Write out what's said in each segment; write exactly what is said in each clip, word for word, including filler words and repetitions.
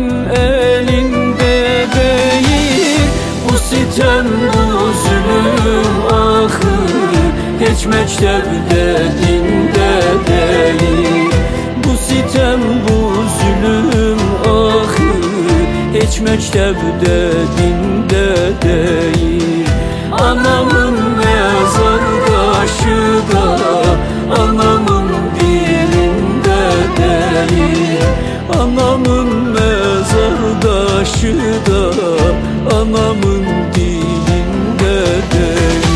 benim elimde değil. Bu sitem, bu zulüm ahır hiç mektepte, dinde değil. Bu sitem, bu zulüm ahır hiç mektepte, dinde değil. Anamın mezar taşı da anamın dilinde değil. Anamın mezar taşı da anamın dilinde değil.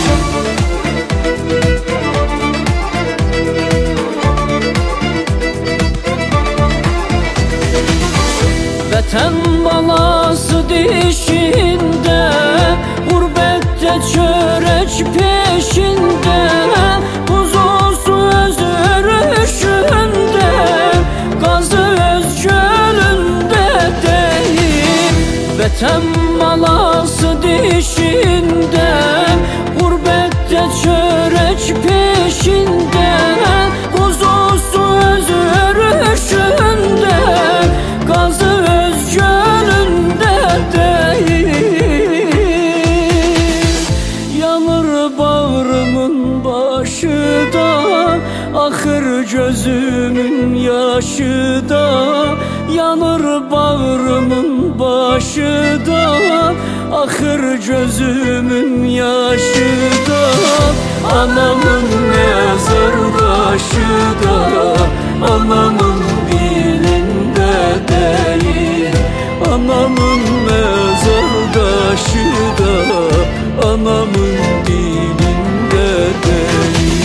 Vatan balası dişinde, gurbette çörek peşinde, kuzusu öz örüşünde, gazı öz gölünde değil. Vatan balası dişinde, gurbette çörek peşinde, kuzusu öz örüşünde, gazı öz gölünde değil. Yanır bağrımın başı da, akır gözümün yaşı da. Yanır bağrımın başı da, akır gözümün yaşı da. Anamın mezar taşı da anamın dilinde değil. Anamın mezar taşı da anamın dilinde değil.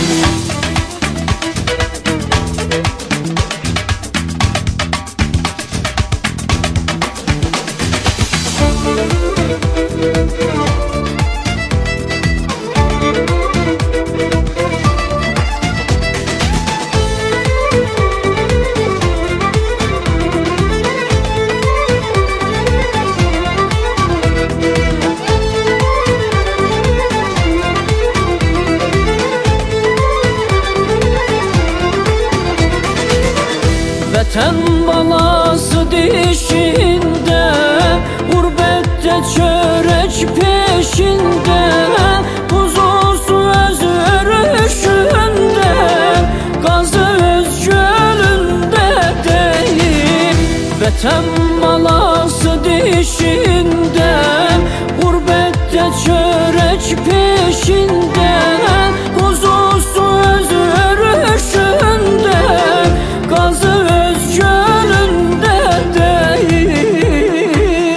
Vatan balası dişinde, gurbette çörek peşinde, kuzusu öz örüşünde, gazı öz gölünde değil. Vatan balası dişinde, gurbette çörek peşinde, kuzusu öz örüşünde, gazı öz gölünde değil.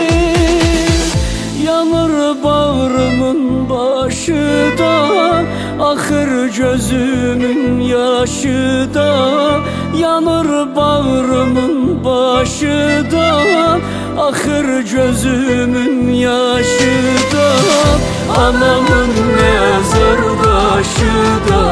Yanır bağrımın başı da, akır gözümün yaşı da. Yanır bağrımın başı da, akır gözümün yaşı da. Anamın mezar taşı da